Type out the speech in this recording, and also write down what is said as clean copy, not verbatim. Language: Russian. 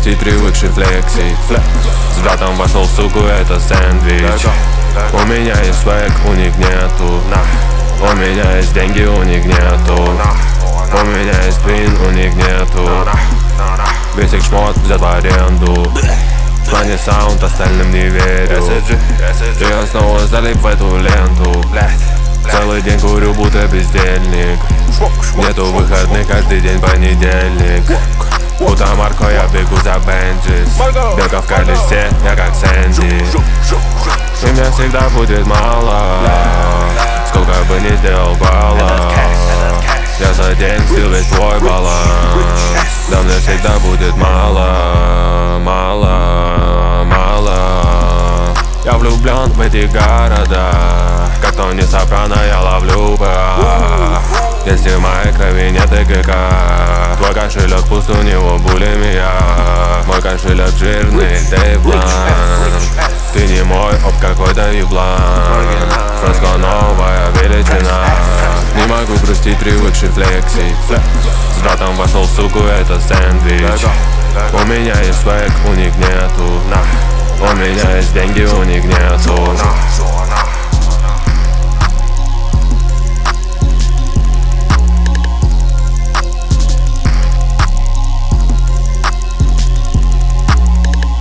грустить, привыкший флексить. С братом вошел в суку, это сэндвич. У меня есть свек, у них нету. У меня есть деньги, у них нету. У меня есть твин, у них нету. Весь их шмот взят в аренду. В плане саунд, остальным не верю. И я снова залип в эту ленту. Целый день курю, будто бездельник. Нету выходных, каждый день понедельник. Будто Марко, я бегу за Бенджис. Белка в колесе, я как Сэнди. И мне всегда будет мало, сколько бы ни сделал баллов. Я за день слил весь свой баланс. Да мне всегда будет мало, мало, мало. Я влюблен в эти города, как Тони Сопрано я ловлю ПА. Если в моей крови нет ЭГК, твой кошелек пуст, у него булимия. Мой кошелек жирный, Дэйв Блан. Ты не мой, оп, какой-то еблан. Фреско новая величина. Не могу грустить, привыкший флексить. С братом вошел в суку, это сэндвич. У меня есть свек, у них нету. У меня есть деньги, у них нету.